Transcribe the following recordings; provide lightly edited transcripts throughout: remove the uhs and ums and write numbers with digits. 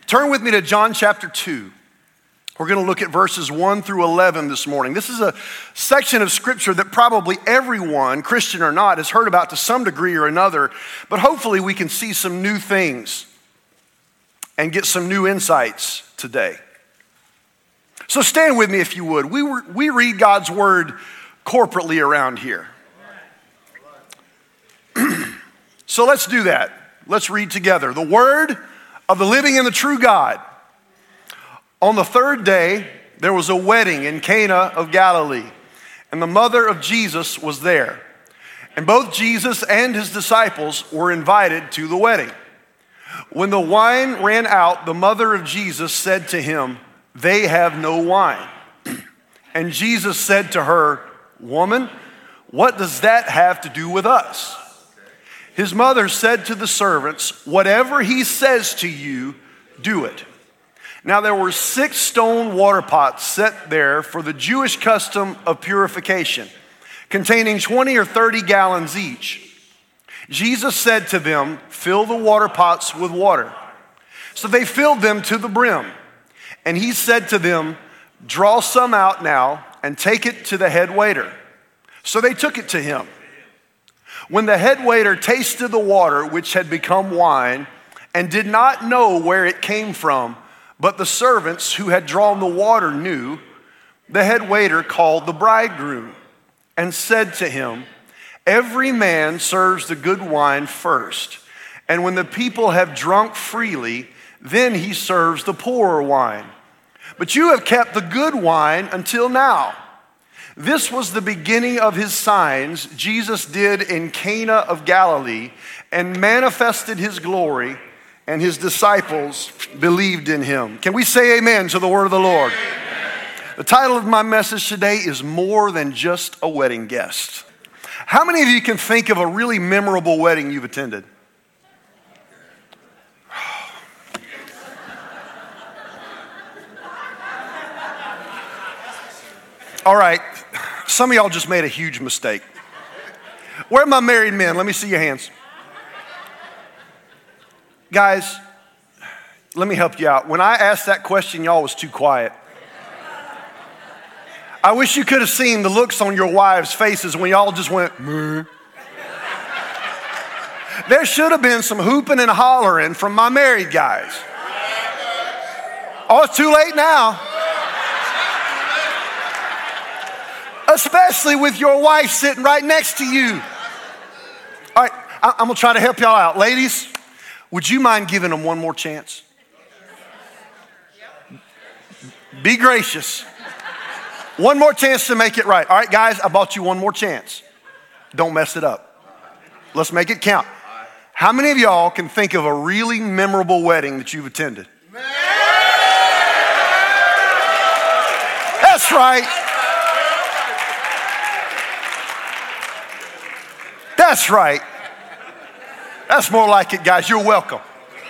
Turn with me to John chapter 2. We're going to look at verses 1 through 11 this morning. This is a section of scripture that probably everyone, Christian or not, has heard about to some degree or another, but hopefully we can see some new things and get some new insights today. So stand with me if you would. We read God's word corporately around here. So let's do that. Let's read together. The word of the living and the true God. On the third day, there was a wedding in Cana of Galilee, and the mother of Jesus was there. And both Jesus and his disciples were invited to the wedding. When the wine ran out, the mother of Jesus said to him, "They have no wine." And Jesus said to her, "Woman, what does that have to do with us?" His mother said to the servants, "Whatever he says to you, do it." Now there were 6 stone water pots set there for the Jewish custom of purification, containing 20 or 30 gallons each. Jesus said to them, "Fill the water pots with water." So they filled them to the brim. And he said to them, "Draw some out now and take it to the head waiter." So they took it to him. When the head waiter tasted the water, which had become wine, and did not know where it came from, but the servants who had drawn the water knew, the head waiter called the bridegroom and said to him, "Every man serves the good wine first, and when the people have drunk freely, then he serves the poorer wine. But you have kept the good wine until now." This was the beginning of his signs Jesus did in Cana of Galilee and manifested his glory, and his disciples believed in him. Can we say amen to the word of the Lord? Amen. The title of my message today is More Than Just a Wedding Guest. How many of you can think of a really memorable wedding you've attended? All right, some of y'all just made a huge mistake. Where are my married men? Let me see your hands. Guys, let me help you out. When I asked that question, y'all was too quiet. I wish you could have seen the looks on your wives' faces when y'all just went, "Meh." There should have been some hooping and hollering from my married guys. Oh, it's too late now. Especially with your wife sitting right next to you. All right, I'm gonna try to help y'all out. Ladies, would you mind giving them one more chance? Be gracious. One more chance to make it right. All right, guys, I bought you one more chance. Don't mess it up. Let's make it count. How many of y'all can think of a really memorable wedding that you've attended? That's right. That's right. That's more like it, guys. You're welcome.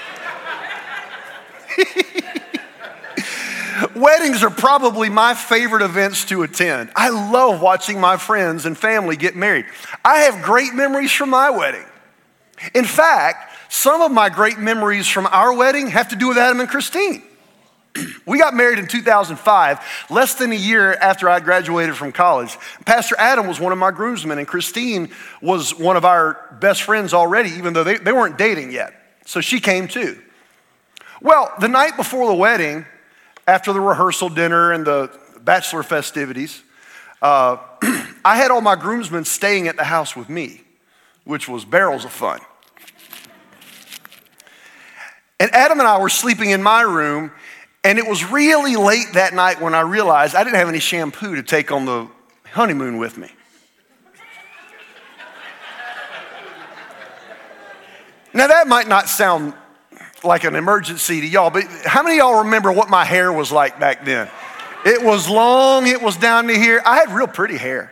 Weddings are probably my favorite events to attend. I love watching my friends and family get married. I have great memories from my wedding. In fact, some of my great memories from our wedding have to do with Adam and Christine. We got married in 2005, less than a year after I graduated from college. Pastor Adam was one of my groomsmen, and Christine was one of our best friends already, even though they weren't dating yet. So she came too. Well, the night before the wedding, after the rehearsal dinner and the bachelor festivities, I had all my groomsmen staying at the house with me, which was barrels of fun. And Adam and I were sleeping in my room, and it was really late that night when I realized I didn't have any shampoo to take on the honeymoon with me. Now that might not sound like an emergency to y'all, but how many of y'all remember what my hair was like back then? It was long, it was down to here. I had real pretty hair.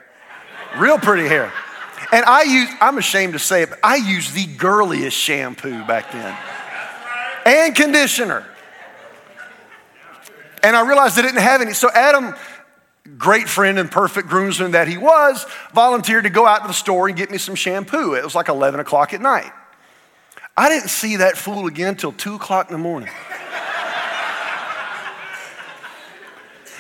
And I'm ashamed to say it, but I used the girliest shampoo back then. And conditioner. And I realized I didn't have any. So Adam, great friend and perfect groomsman that he was, volunteered to go out to the store and get me some shampoo. It was like 11 o'clock at night. I didn't see that fool again until 2 o'clock in the morning.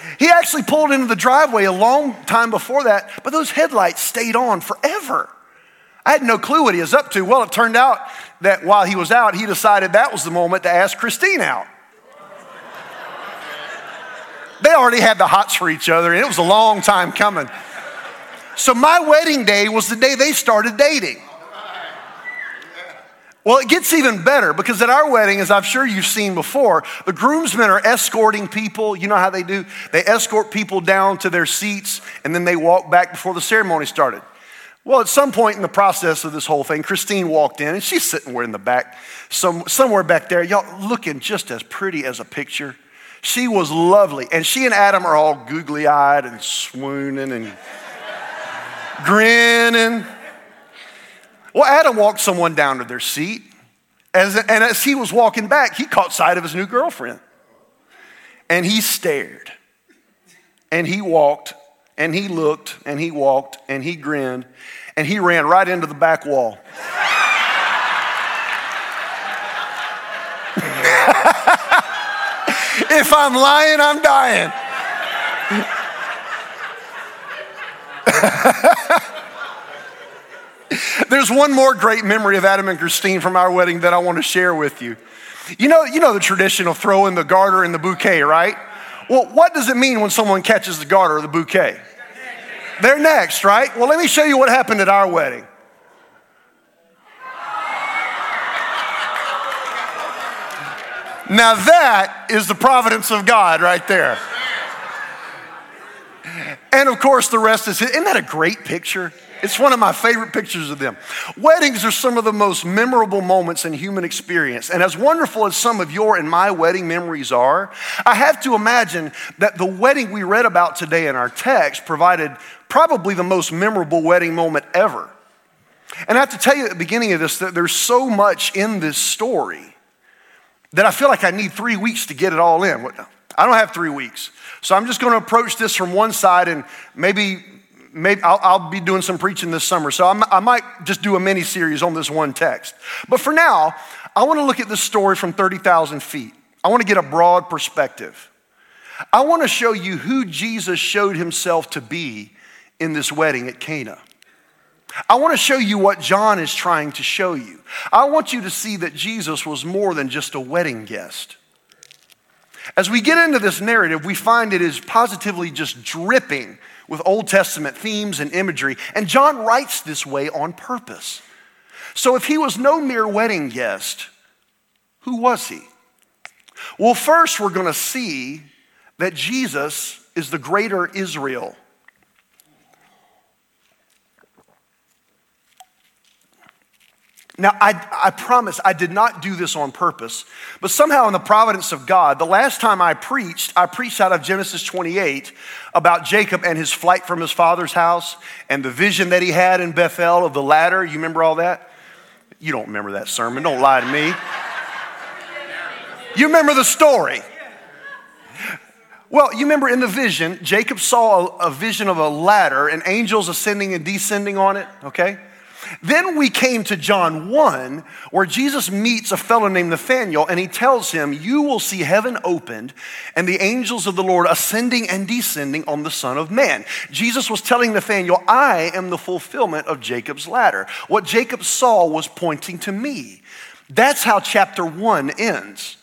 He actually pulled into the driveway a long time before that, but those headlights stayed on forever. I had no clue what he was up to. Well, it turned out that while he was out, he decided that was the moment to ask Christine out. They already had the hots for each other, and it was a long time coming. So my wedding day was the day they started dating. Well, it gets even better because at our wedding, as I'm sure you've seen before, the groomsmen are escorting people. You know how they do? They escort people down to their seats, and then they walk back before the ceremony started. Well, at some point in the process of this whole thing, Christine walked in, and she's sitting in the back, somewhere back there, y'all, looking just as pretty as a picture. She was lovely, and she and Adam are all googly-eyed and swooning and grinning. Well, Adam walked someone down to their seat, and as he was walking back, he caught sight of his new girlfriend. And he stared, and he walked, and he looked, and he walked, and he grinned, and he ran right into the back wall. If I'm lying, I'm dying. There's one more great memory of Adam and Christine from our wedding that I want to share with you. You know the tradition of throwing the garter in the bouquet, right? Well, what does it mean when someone catches the garter or the bouquet? They're next, right? Well, let me show you what happened at our wedding. Now that is the providence of God right there. And of course the rest is, isn't that a great picture? It's one of my favorite pictures of them. Weddings are some of the most memorable moments in human experience. And as wonderful as some of your and my wedding memories are, I have to imagine that the wedding we read about today in our text provided probably the most memorable wedding moment ever. And I have to tell you at the beginning of this that there's so much in this story that I feel like I need 3 weeks to get it all in. I don't have 3 weeks. So I'm just going to approach this from one side, and maybe I'll be doing some preaching this summer. So I might just do a mini series on this one text. But for now, I want to look at this story from 30,000 feet. I want to get a broad perspective. I want to show you who Jesus showed himself to be in this wedding at Cana. I want to show you what John is trying to show you. I want you to see that Jesus was more than just a wedding guest. As we get into this narrative, we find it is positively just dripping with Old Testament themes and imagery, and John writes this way on purpose. So if he was no mere wedding guest, who was he? Well, first we're going to see that Jesus is the greater Israel. Now, I promise I did not do this on purpose, but somehow in the providence of God, the last time I preached out of Genesis 28 about Jacob and his flight from his father's house and the vision that he had in Bethel of the ladder. You remember all that? You don't remember that sermon. Don't lie to me. You remember the story. Well, you remember in the vision, Jacob saw a vision of a ladder and angels ascending and descending on it, okay? Then we came to John 1, where Jesus meets a fellow named Nathanael, and he tells him, you will see heaven opened and the angels of the Lord ascending and descending on the Son of Man. Jesus was telling Nathanael, I am the fulfillment of Jacob's ladder. What Jacob saw was pointing to me. That's how chapter 1 ends.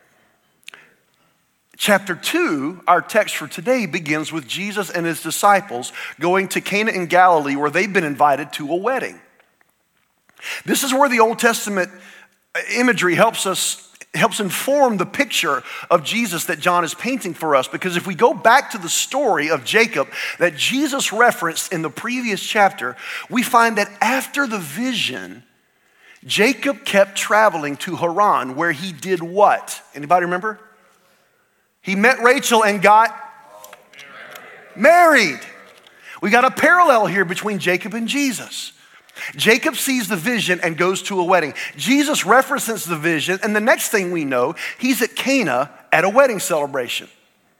Chapter 2, our text for today, begins with Jesus and his disciples going to Cana in Galilee, where they've been invited to a wedding. This is where the Old Testament imagery helps inform the picture of Jesus that John is painting for us. Because if we go back to the story of Jacob that Jesus referenced in the previous chapter, we find that after the vision, Jacob kept traveling to Haran, where he did what? Anybody remember? He met Rachel and got married. We got a parallel here between Jacob and Jesus. Jacob sees the vision and goes to a wedding. Jesus references the vision, and the next thing we know, he's at Cana at a wedding celebration.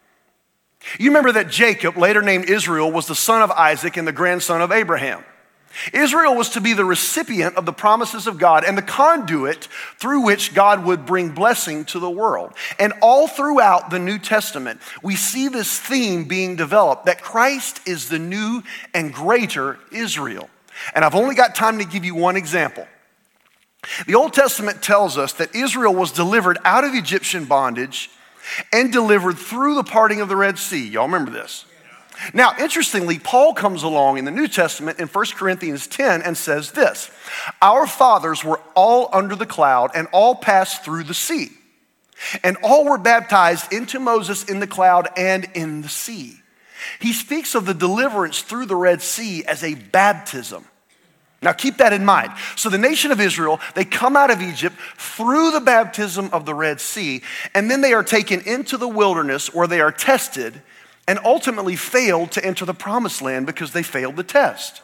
You remember that Jacob, later named Israel, was the son of Isaac and the grandson of Abraham. Israel was to be the recipient of the promises of God and the conduit through which God would bring blessing to the world. And all throughout the New Testament, we see this theme being developed, that Christ is the new and greater Israel. And I've only got time to give you one example. The Old Testament tells us that Israel was delivered out of Egyptian bondage and delivered through the parting of the Red Sea. Y'all remember this? Now, interestingly, Paul comes along in the New Testament in 1 Corinthians 10 and says this: our fathers were all under the cloud and all passed through the sea, and all were baptized into Moses in the cloud and in the sea. He speaks of the deliverance through the Red Sea as a baptism. Now keep that in mind. So the nation of Israel, they come out of Egypt through the baptism of the Red Sea, and then they are taken into the wilderness where they are tested and ultimately failed to enter the promised land because they failed the test.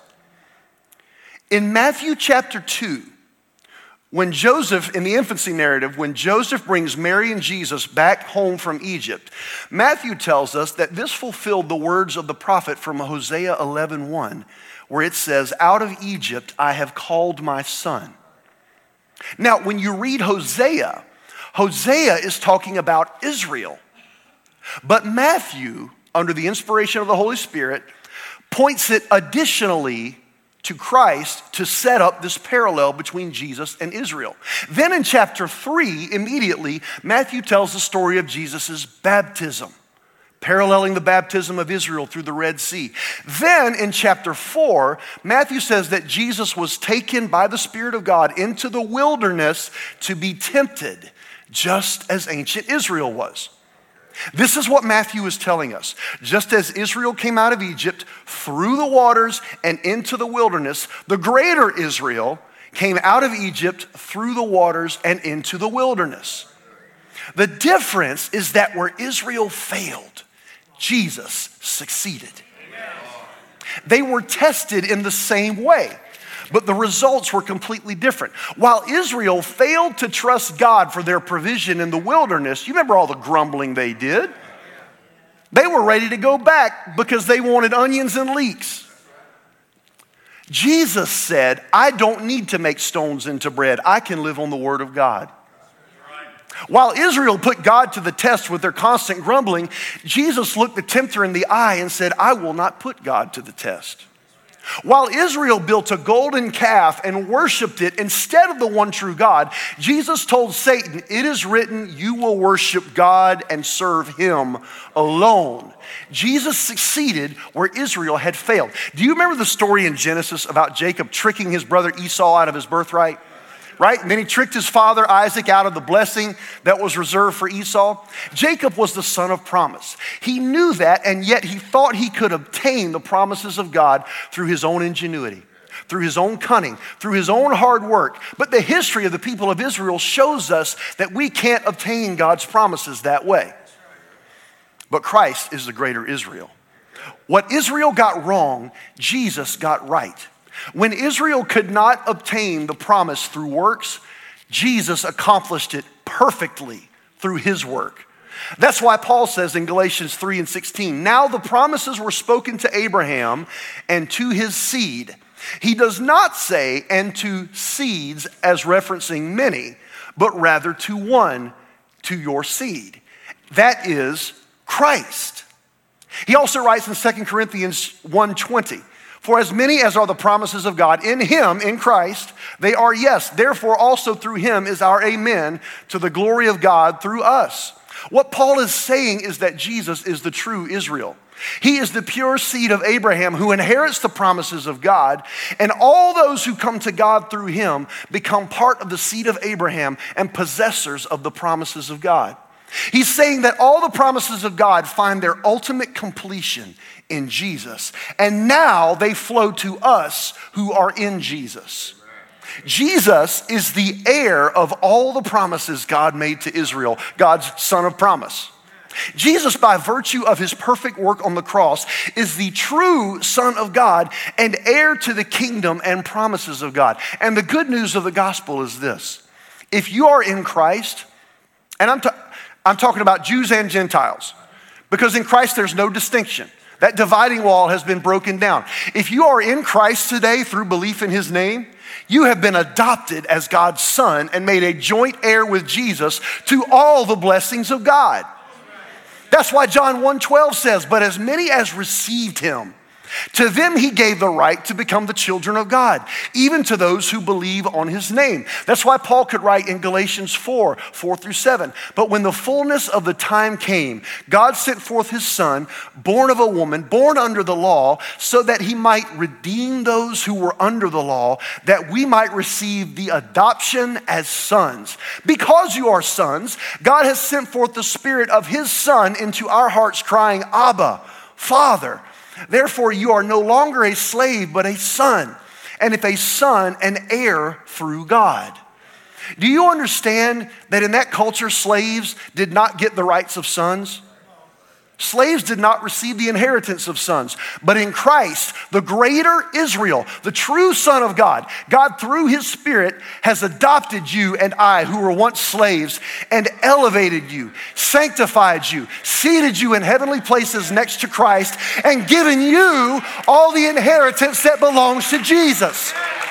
In Matthew chapter 2, when Joseph, in the infancy narrative, when Joseph brings Mary and Jesus back home from Egypt, Matthew tells us that this fulfilled the words of the prophet from Hosea 11:1, where it says, out of Egypt I have called my son. Now, when you read Hosea, Hosea is talking about Israel. But Matthew, under the inspiration of the Holy Spirit, points it additionally to Christ to set up this parallel between Jesus and Israel. Then in chapter 3, immediately, Matthew tells the story of Jesus' baptism, paralleling the baptism of Israel through the Red Sea. Then in chapter 4, Matthew says that Jesus was taken by the Spirit of God into the wilderness to be tempted, just as ancient Israel was. This is what Matthew is telling us. Just as Israel came out of Egypt through the waters and into the wilderness, the greater Israel came out of Egypt through the waters and into the wilderness. The difference is that where Israel failed, Jesus succeeded. They were tested in the same way, but the results were completely different. While Israel failed to trust God for their provision in the wilderness, you remember all the grumbling they did? They were ready to go back because they wanted onions and leeks. Jesus said, I don't need to make stones into bread. I can live on the word of God. While Israel put God to the test with their constant grumbling, Jesus looked the tempter in the eye and said, I will not put God to the test. While Israel built a golden calf and worshiped it instead of the one true God, Jesus told Satan, it is written, you will worship God and serve him alone. Jesus succeeded where Israel had failed. Do you remember the story in Genesis about Jacob tricking his brother Esau out of his birthright? Right? And then he tricked his father Isaac out of the blessing that was reserved for Esau. Jacob was the son of promise. He knew that, and yet he thought he could obtain the promises of God through his own ingenuity, through his own cunning, through his own hard work. But the history of the people of Israel shows us that we can't obtain God's promises that way. But Christ is the greater Israel. What Israel got wrong, Jesus got right. When Israel could not obtain the promise through works, Jesus accomplished it perfectly through his work. That's why Paul says in Galatians 3:16, now the promises were spoken to Abraham and to his seed. He does not say, and to seeds as referencing many, but rather to one, to your seed. That is Christ. He also writes in 2 Corinthians 1:20, for as many as are the promises of God in him, in Christ, they are yes. Therefore also through him is our amen to the glory of God through us. What Paul is saying is that Jesus is the true Israel. He is the pure seed of Abraham who inherits the promises of God, and all those who come to God through him become part of the seed of Abraham and possessors of the promises of God. He's saying that all the promises of God find their ultimate completion in Jesus, and now they flow to us who are in Jesus. Jesus is the heir of all the promises God made to Israel, God's son of promise. Jesus, by virtue of his perfect work on the cross, is the true Son of God and heir to the kingdom and promises of God. And the good news of the gospel is this: if you are in Christ, and I'm talking about Jews and Gentiles, because in Christ there's no distinction. That dividing wall has been broken down. If you are in Christ today through belief in his name, you have been adopted as God's son and made a joint heir with Jesus to all the blessings of God. That's why John 1:12 says, but as many as received him, to them he gave the right to become the children of God, even to those who believe on his name. That's why Paul could write in Galatians 4:4-7. But when the fullness of the time came, God sent forth his son, born of a woman, born under the law, so that he might redeem those who were under the law, that we might receive the adoption as sons. Because you are sons, God has sent forth the Spirit of his Son into our hearts, crying, Abba, Father. Therefore, you are no longer a slave, but a son. And if a son, an heir through God. Do you understand that in that culture, slaves did not get the rights of sons? Slaves did not receive the inheritance of sons. But in Christ, the greater Israel, the true Son of God, God through his Spirit has adopted you and I, who were once slaves, and elevated you, sanctified you, seated you in heavenly places next to Christ, and given you all the inheritance that belongs to Jesus.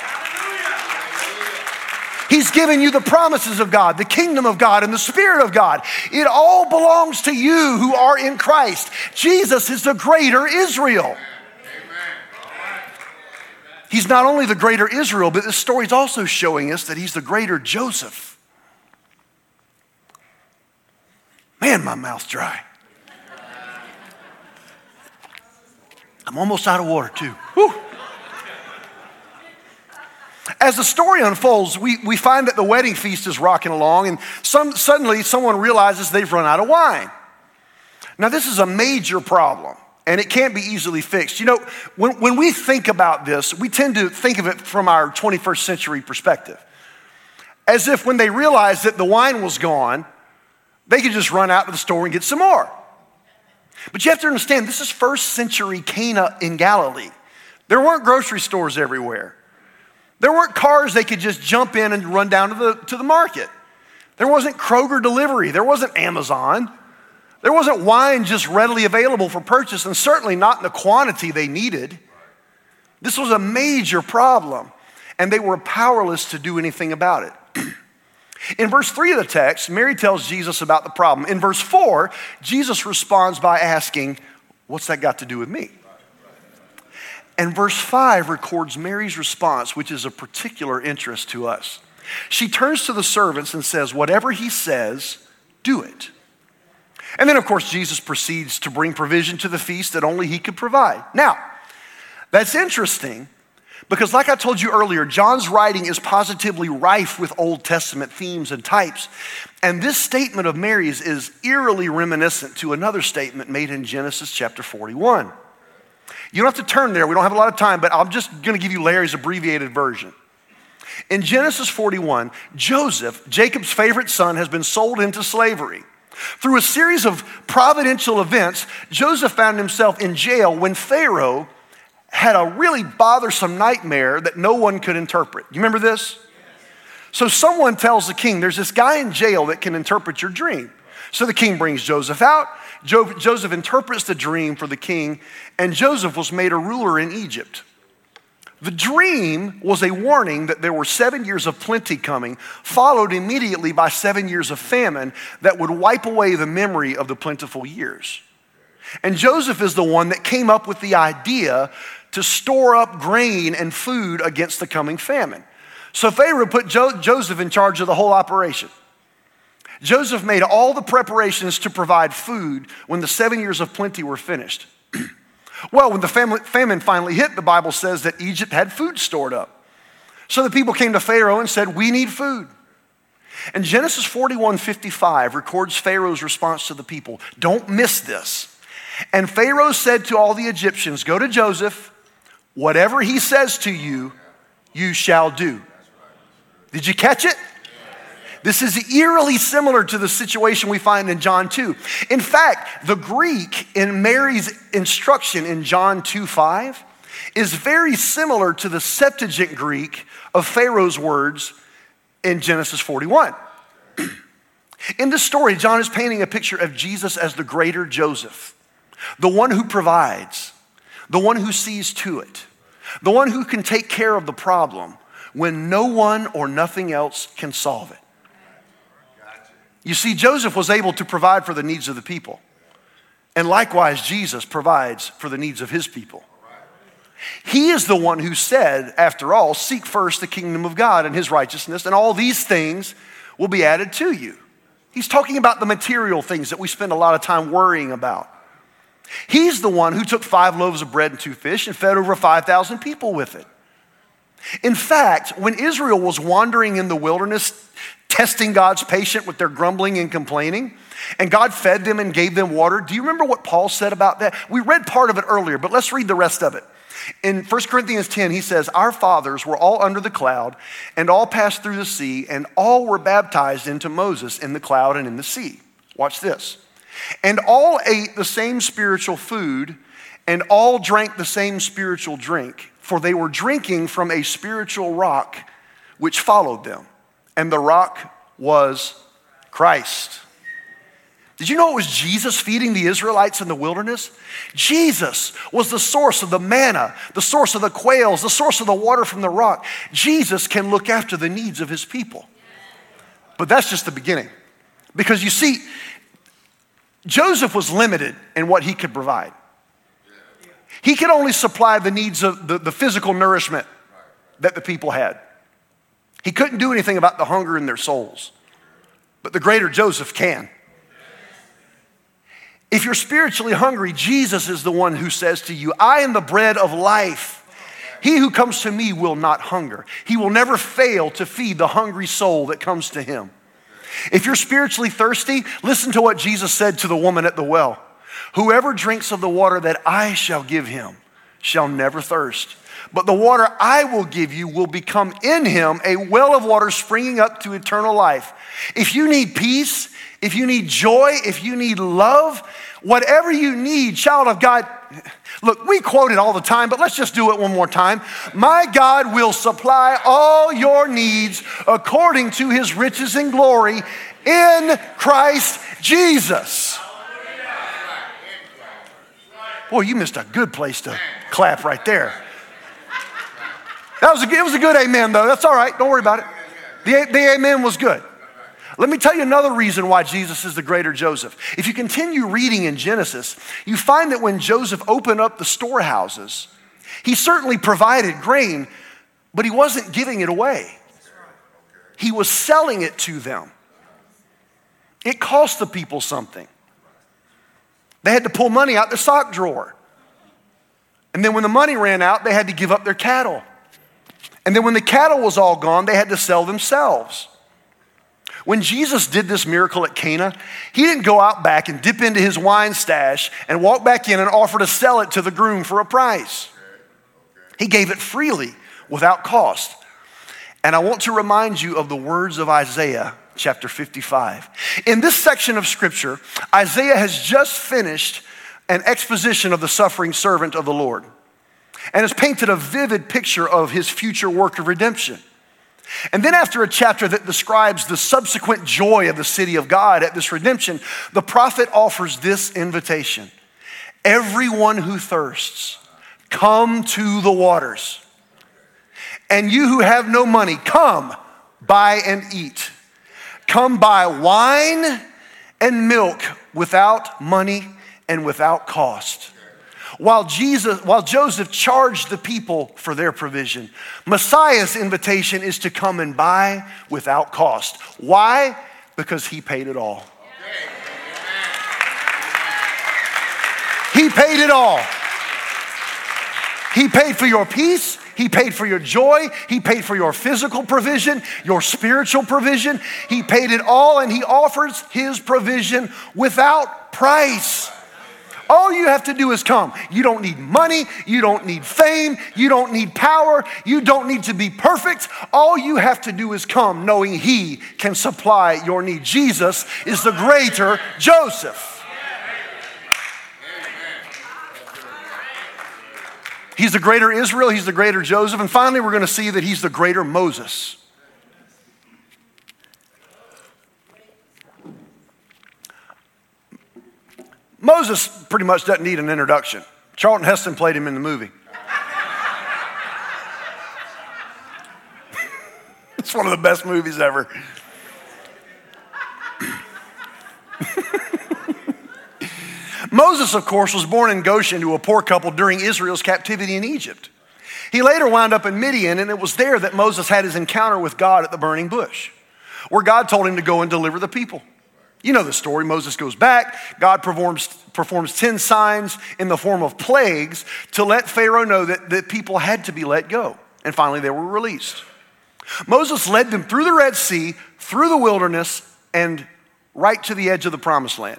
He's given you the promises of God, the kingdom of God, and the Spirit of God. It all belongs to you who are in Christ. Jesus is the greater Israel. He's not only the greater Israel, but this story is also showing us that he's the greater Joseph. Man, my mouth's dry. I'm almost out of water too. Whew. As the story unfolds, we find that the wedding feast is rocking along, and suddenly someone realizes they've run out of wine. Now, this is a major problem, and it can't be easily fixed. You know, when we think about this, we tend to think of it from our 21st century perspective. As if when they realized that the wine was gone, they could just run out to the store and get some more. But you have to understand, this is first century Cana in Galilee. There weren't grocery stores everywhere. There weren't cars they could just jump in and run down to the market. There wasn't Kroger delivery. There wasn't Amazon. There wasn't wine just readily available for purchase, and certainly not in the quantity they needed. This was a major problem, and they were powerless to do anything about it. In verse 3 of the text, Mary tells Jesus about the problem. In verse 4, Jesus responds by asking, what's that got to do with me? And verse 5 records Mary's response, which is of particular interest to us. She turns to the servants and says, whatever he says, do it. And then, of course, Jesus proceeds to bring provision to the feast that only he could provide. Now, that's interesting because, like I told you earlier, John's writing is positively rife with Old Testament themes and types. And this statement of Mary's is eerily reminiscent to another statement made in Genesis chapter 41. You don't have to turn there. We don't have a lot of time, but I'm just going to give you Larry's abbreviated version. In Genesis 41, Joseph, Jacob's favorite son, has been sold into slavery. Through a series of providential events, Joseph found himself in jail when Pharaoh had a really bothersome nightmare that no one could interpret. You remember this? So someone tells the king, there's this guy in jail that can interpret your dream. So the king brings Joseph out. Joseph interprets the dream for the king, and Joseph was made a ruler in Egypt. The dream was a warning that there were 7 years of plenty coming, followed immediately by 7 years of famine that would wipe away the memory of the plentiful years. And Joseph is the one that came up with the idea to store up grain and food against the coming famine. So Pharaoh put Joseph in charge of the whole operation. Joseph made all the preparations to provide food when the 7 years of plenty were finished. Well, when the famine finally hit, the Bible says that Egypt had food stored up. So the people came to Pharaoh and said, we need food. And Genesis 41:55 records Pharaoh's response to the people. Don't miss this. And Pharaoh said to all the Egyptians, go to Joseph, whatever he says to you, you shall do. Did you catch it? This is eerily similar to the situation we find in John 2. In fact, the Greek in Mary's instruction in John 2:5 is very similar to the Septuagint Greek of Pharaoh's words in Genesis 41. In this story, John is painting a picture of Jesus as the greater Joseph. the one who provides, the one who sees to it, the one who can take care of the problem when no one or nothing else can solve it. You see, Joseph was able to provide for the needs of the people. And likewise, Jesus provides for the needs of his people. He is the one who said, after all, seek first the kingdom of God and his righteousness, and all these things will be added to you. He's talking about the material things that we spend a lot of time worrying about. He's the one who took 5 loaves of bread and 2 fish and fed over 5,000 people with it. In fact, when Israel was wandering in the wilderness, testing God's patience with their grumbling and complaining, and God fed them and gave them water, do you remember what Paul said about that? We read part of it earlier, but let's read the rest of it. In 1 Corinthians 10, he says, our fathers were all under the cloud and all passed through the sea, and all were baptized into Moses in the cloud and in the sea. Watch this. And all ate the same spiritual food, and all drank the same spiritual drink, for they were drinking from a spiritual rock which followed them. And the rock was Christ. Did you know it was Jesus feeding the Israelites in the wilderness? Jesus was the source of the manna, the source of the quails, the source of the water from the rock. Jesus can look after the needs of his people. But that's just the beginning. Because you see, Joseph was limited in what he could provide. He could only supply the needs of the physical nourishment that the people had. He couldn't do anything about the hunger in their souls. But the greater Joseph can. If you're spiritually hungry, Jesus is the one who says to you, I am the bread of life. He who comes to me will not hunger. He will never fail to feed the hungry soul that comes to him. If you're spiritually thirsty, listen to what Jesus said to the woman at the well. Whoever drinks of the water that I shall give him shall never thirst. But the water I will give you will become in him a well of water springing up to eternal life. If you need peace, if you need joy, if you need love, whatever you need, child of God, look, we quote it all the time, but let's just do it one more time. My God will supply all your needs according to his riches and glory in Christ Jesus. Boy, you missed a good place to clap right there. It was a good amen, though. That's all right. Don't worry about it. The amen was good. Let me tell you another reason why Jesus is the greater Joseph. If you continue reading in Genesis, you find that when Joseph opened up the storehouses, he certainly provided grain, but he wasn't giving it away. He was selling it to them. It cost the people something. They had to pull money out their sock drawer. And then when the money ran out, they had to give up their cattle. And then when the cattle was all gone, they had to sell themselves. When Jesus did this miracle at Cana, he didn't go out back and dip into his wine stash and walk back in and offer to sell it to the groom for a price. He gave it freely without cost. And I want to remind you of the words of Isaiah chapter 55. In this section of scripture, Isaiah has just finished an exposition of the suffering servant of the Lord and has painted a vivid picture of his future work of redemption. And then after a chapter that describes the subsequent joy of the city of God at this redemption, the prophet offers this invitation. Everyone who thirsts, come to the waters. And you who have no money, come, buy and eat. Come buy wine and milk without money and without cost. While Joseph charged the people for their provision, Messiah's invitation is to come and buy without cost. Why? Because he paid it all. He paid it all. He paid for your peace. He paid for your joy. He paid for your physical provision, your spiritual provision. He paid it all, and he offers his provision without price. All you have to do is come. You don't need money. You don't need fame. You don't need power. You don't need to be perfect. All you have to do is come knowing he can supply your need. Jesus is the greater Joseph. He's the greater Israel. He's the greater Joseph. And finally, we're going to see that he's the greater Moses. Moses pretty much doesn't need an introduction. Charlton Heston played him in the movie. It's one of the best movies ever. Moses, of course, was born in Goshen to a poor couple during Israel's captivity in Egypt. He later wound up in Midian, and it was there that Moses had his encounter with God at the burning bush, where God told him to go and deliver the people. You know the story. Moses goes back. God performs 10 signs in the form of plagues to let Pharaoh know that the people had to be let go. And finally, they were released. Moses led them through the Red Sea, through the wilderness, and right to the edge of the promised land.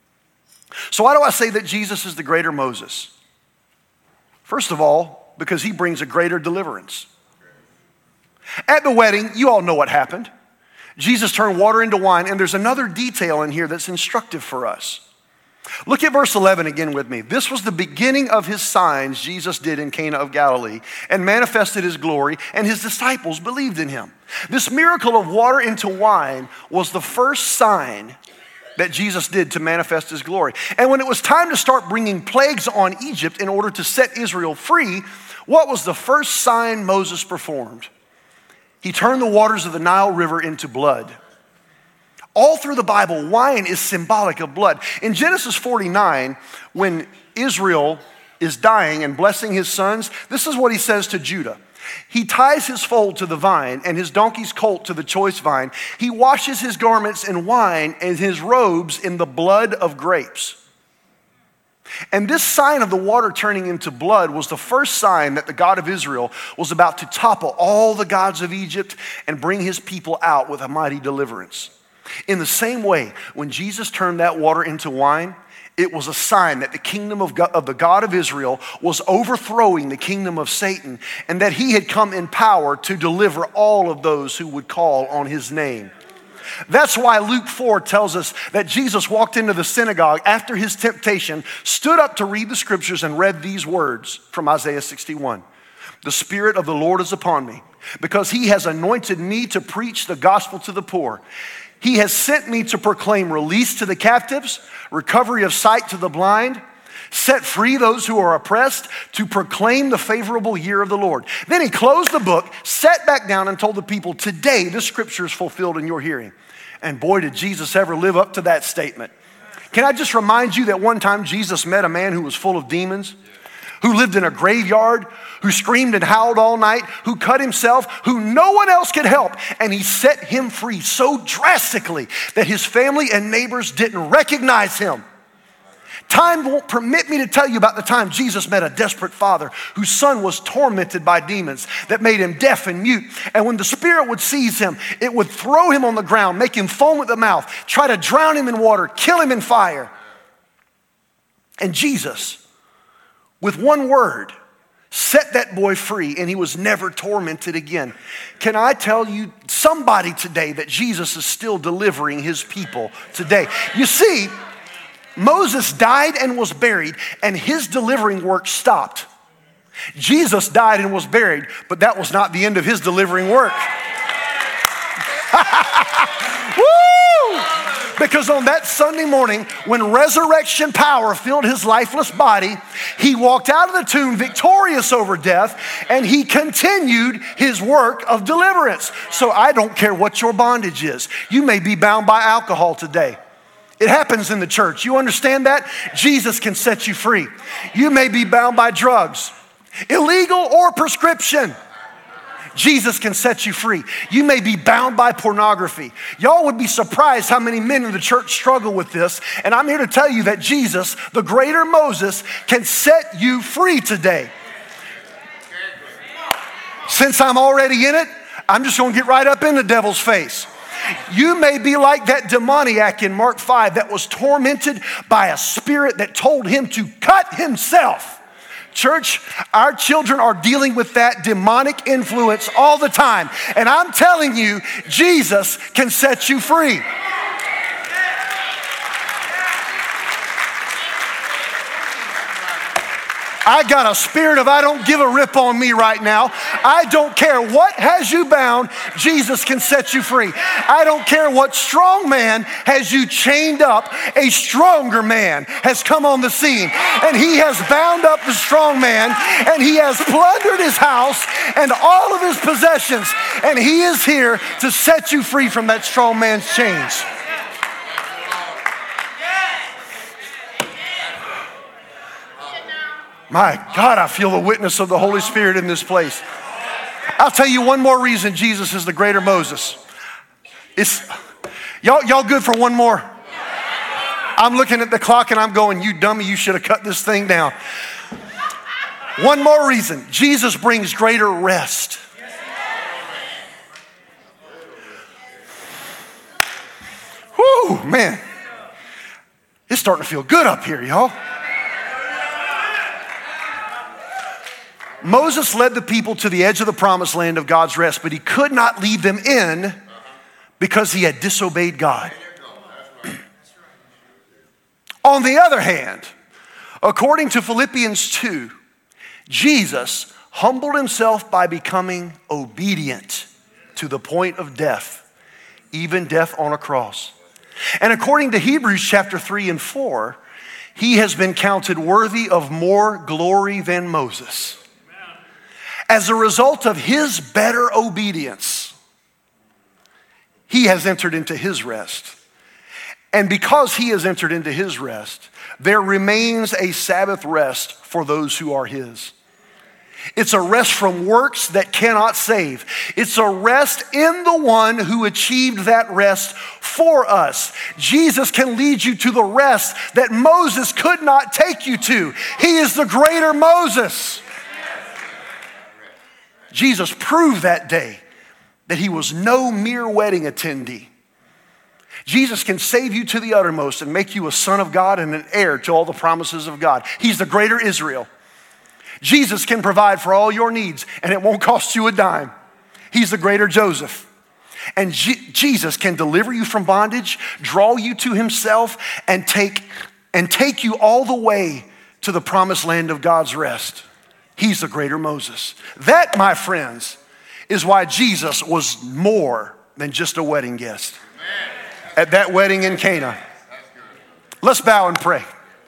So why do I say that Jesus is the greater Moses? First of all, because he brings a greater deliverance. At the wedding, you all know what happened. Jesus turned water into wine, and there's another detail in here that's instructive for us. Look at verse 11 again with me. This was the beginning of his signs Jesus did in Cana of Galilee and manifested his glory, and his disciples believed in him. This miracle of water into wine was the first sign that Jesus did to manifest his glory. And when it was time to start bringing plagues on Egypt in order to set Israel free, what was the first sign Moses performed? He turned the waters of the Nile River into blood. All through the Bible, wine is symbolic of blood. In Genesis 49, when Israel is dying and blessing his sons, this is what he says to Judah. He ties his foal to the vine and his donkey's colt to the choice vine. He washes his garments in wine and his robes in the blood of grapes. And this sign of the water turning into blood was the first sign that the God of Israel was about to topple all the gods of Egypt and bring his people out with a mighty deliverance. In the same way, when Jesus turned that water into wine, it was a sign that the kingdom of the God of Israel was overthrowing the kingdom of Satan, and that he had come in power to deliver all of those who would call on his name. That's why Luke 4 tells us that Jesus walked into the synagogue after his temptation, stood up to read the scriptures, and read these words from Isaiah 61. The Spirit of the Lord is upon me, because he has anointed me to preach the gospel to the poor. He has sent me to proclaim release to the captives, recovery of sight to the blind, set free those who are oppressed, to proclaim the favorable year of the Lord. Then he closed the book, sat back down, and told the people, today the scripture is fulfilled in your hearing. And boy, did Jesus ever live up to that statement. Can I just remind you that one time Jesus met a man who was full of demons, who lived in a graveyard, who screamed and howled all night, who cut himself, who no one else could help. And he set him free so drastically that his family and neighbors didn't recognize him. Time won't permit me to tell you about the time Jesus met a desperate father whose son was tormented by demons that made him deaf and mute. And when the spirit would seize him, it would throw him on the ground, make him foam at the mouth, try to drown him in water, kill him in fire. And Jesus, with one word, set that boy free, and he was never tormented again. Can I tell you, somebody today, that Jesus is still delivering his people today? You see, Moses died and was buried, and his delivering work stopped. Jesus died and was buried, but that was not the end of his delivering work. Woo! Because on that Sunday morning, when resurrection power filled his lifeless body, he walked out of the tomb victorious over death, and he continued his work of deliverance. So I don't care what your bondage is. You may be bound by alcohol today. It happens in the church. You understand that? Jesus can set you free. You may be bound by drugs, illegal or prescription. Jesus can set you free. You may be bound by pornography. Y'all would be surprised how many men in the church struggle with this. And I'm here to tell you that Jesus, the greater Moses, can set you free today. Since I'm already in it, I'm just going to get right up in the devil's face. You may be like that demoniac in Mark 5 that was tormented by a spirit that told him to cut himself. Church, our children are dealing with that demonic influence all the time. And I'm telling you, Jesus can set you free. I got a spirit of I don't give a rip on me right now. I don't care what has you bound, Jesus can set you free. I don't care what strong man has you chained up, a stronger man has come on the scene. And he has bound up the strong man, and he has plundered his house and all of his possessions. And he is here to set you free from that strong man's chains. My God, I feel the witness of the Holy Spirit in this place. I'll tell you one more reason Jesus is the greater Moses. Y'all good for one more? I'm looking at the clock and I'm going, you dummy, you should have cut this thing down. One more reason. Jesus brings greater rest. Whoo, man. It's starting to feel good up here, y'all. Moses led the people to the edge of the promised land of God's rest, but he could not lead them in because he had disobeyed God. On the other hand, according to Philippians 2, Jesus humbled himself by becoming obedient to the point of death, even death on a cross. And according to Hebrews chapter 3 and 4, he has been counted worthy of more glory than Moses. As a result of his better obedience, he has entered into his rest. And because he has entered into his rest, there remains a Sabbath rest for those who are his. It's a rest from works that cannot save. It's a rest in the one who achieved that rest for us. Jesus can lead you to the rest that Moses could not take you to. He is the greater Moses. Jesus proved that day that he was no mere wedding attendee. Jesus can save you to the uttermost and make you a son of God and an heir to all the promises of God. He's the greater Israel. Jesus can provide for all your needs and it won't cost you a dime. He's the greater Joseph. And Jesus can deliver you from bondage, draw you to himself, and take you all the way to the promised land of God's rest. He's the greater Moses. That, my friends, is why Jesus was more than just a wedding guest. At that wedding in Cana. Let's bow and pray.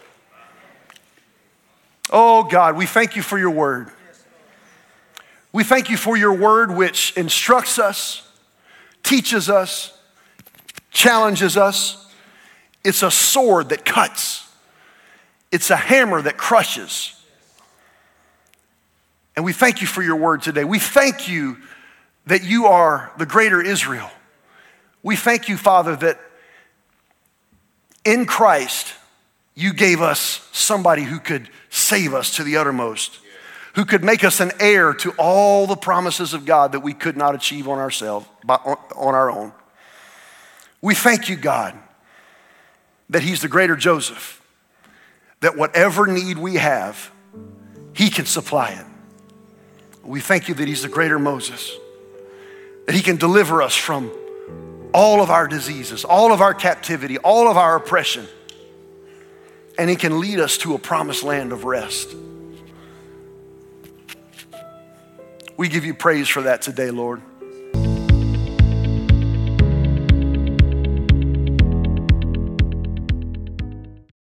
Oh God, we thank you for your word. We thank you for your word which instructs us, teaches us, challenges us. It's a sword that cuts. It's a hammer that crushes. And we thank you for your word today. We thank you that you are the greater Israel. We thank you, Father, that in Christ, you gave us somebody who could save us to the uttermost, who could make us an heir to all the promises of God that we could not achieve on ourselves, on our own. We thank you, God, that he's the greater Joseph, that whatever need we have, he can supply it. We thank you that he's the greater Moses, that he can deliver us from all of our diseases, all of our captivity, all of our oppression, and he can lead us to a promised land of rest. We give you praise for that today, Lord.